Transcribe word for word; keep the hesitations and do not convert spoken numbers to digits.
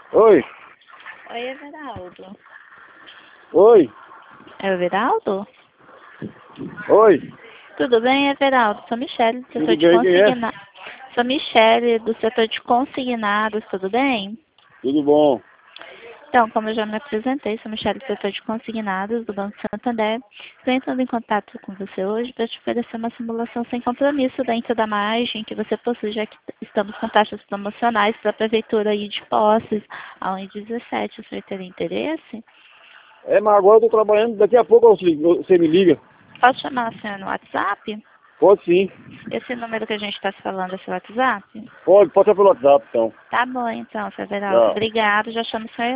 Oi. Oi, Everaldo. Oi. É o Everaldo? Oi. Tudo bem, Everaldo? Sou Michele, do Tudo setor de bem, quem é? consignados. Sou Michele, do setor de consignados, tudo bem? Tudo bom. Então, como eu já me apresentei, sou Michele, do setor de consignados do Banco Santander. Estou entrando em contato com você hoje para te oferecer uma simulação sem compromisso dentro da margem que você possui, já que estamos com taxas promocionais para a prefeitura aí de Poços, a um dezessete. O senhor teria interesse? É, mas agora eu tô trabalhando, daqui a pouco eu te- você me liga. Posso chamar a senhora no WhatsApp? Pode sim. Esse número que a gente está se falando é seu WhatsApp? Pode, pode ser pelo WhatsApp, então. Tá bom, então, seu Everaldo. Tchau. Obrigado, já chamo o senhor